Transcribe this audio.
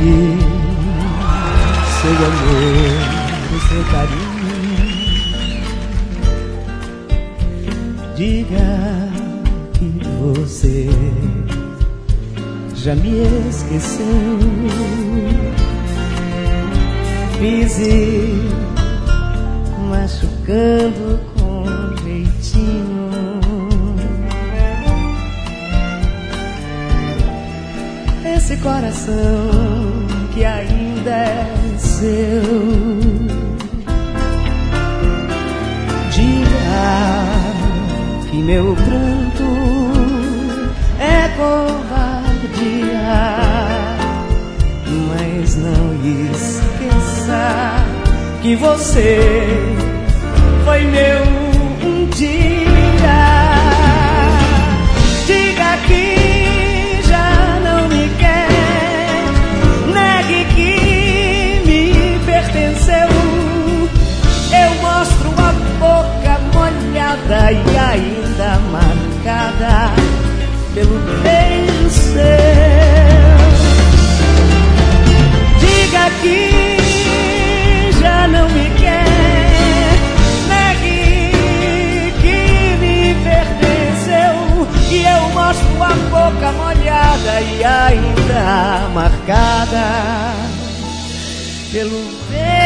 aqui seu amor, o seu carinho. Diga que você já me esqueceu. Fiz machucando com jeitinho. Esse coração que ainda é seu. Diga que meu pranto é covardia, mas não esqueça que você foi meu um dia. Diga que já não me quer, negue que me pertenceu. Eu mostro a boca molhada e ainda marcada pelo beijo seu. Diga que já não me quer, negue que me pertenceu. E eu mostro a boca molhada e ainda marcada pelo beijo.